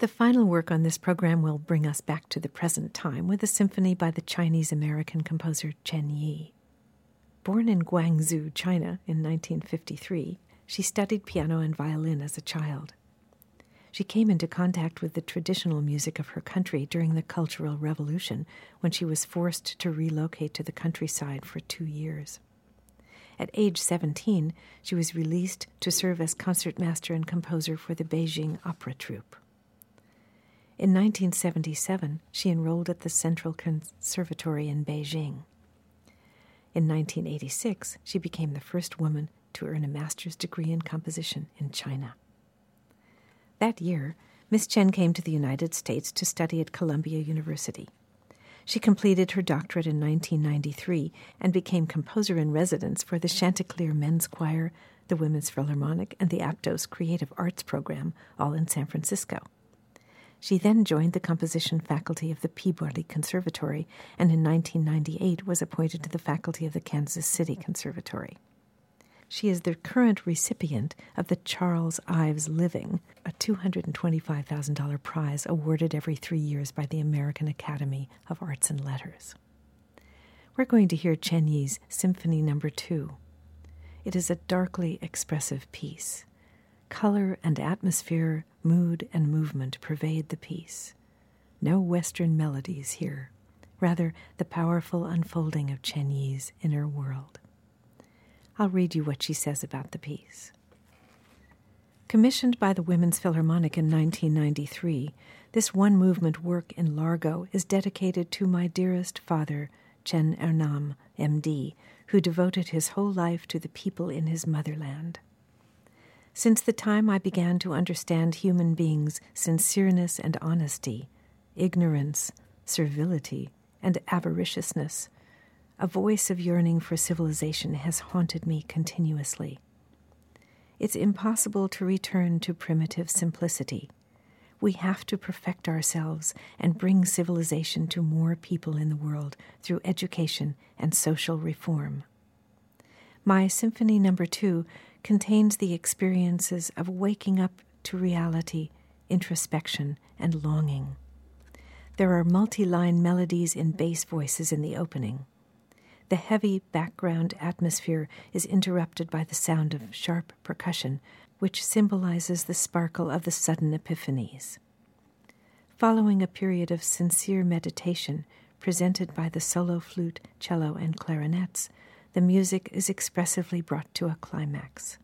The final work on this program will bring us back to the present time with a symphony by the Chinese-American composer Chen Yi. Born in Guangzhou, China in 1953, she studied piano and violin as a child. She came into contact with the traditional music of her country during the Cultural Revolution when she was forced to relocate to the countryside for 2 years. At age 17, she was released to serve as concertmaster and composer for the Beijing Opera Troupe. In 1977, she enrolled at the Central Conservatory in Beijing. In 1986, she became the first woman to earn a master's degree in composition in China. That year, Miss Chen came to the United States to study at Columbia University. She completed her doctorate in 1993 and became composer in residence for the Chanticleer Men's Choir, the Women's Philharmonic, and the Aptos Creative Arts Program, all in San Francisco. She then joined the composition faculty of the Peabody Conservatory and in 1998 was appointed to the faculty of the Kansas City Conservatory. She is the current recipient of the Charles Ives Living, a $225,000 prize awarded every 3 years by the American Academy of Arts and Letters. We're going to hear Chen Yi's Symphony No. 2. It is a darkly expressive piece. Color and atmosphere, mood and movement pervade the piece. No Western melodies here, rather the powerful unfolding of Chen Yi's inner world. I'll read you what she says about the piece. Commissioned by the Women's Philharmonic in 1993, this one-movement work in Largo is dedicated to my dearest father, Chen Ernam, M.D., who devoted his whole life to the people in his motherland. Since the time I began to understand human beings' sincereness and honesty, ignorance, servility, and avariciousness, a voice of yearning for civilization has haunted me continuously. It's impossible to return to primitive simplicity. We have to perfect ourselves and bring civilization to more people in the world through education and social reform. My Symphony No. 2 contains the experiences of waking up to reality, introspection, and longing. There are multi-line melodies in bass voices in the opening. The heavy background atmosphere is interrupted by the sound of sharp percussion, which symbolizes the sparkle of the sudden epiphanies. Following a period of sincere meditation presented by the solo flute, cello, and clarinets, the music is expressively brought to a climax.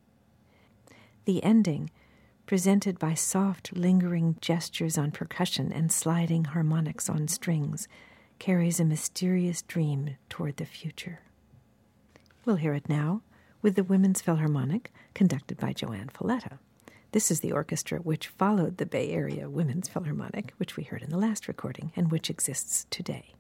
The ending, presented by soft, lingering gestures on percussion and sliding harmonics on strings, carries a mysterious dream toward the future. We'll hear it now with the Women's Philharmonic, conducted by Joanne Falletta. This is the orchestra which followed the Bay Area Women's Philharmonic, which we heard in the last recording and which exists today.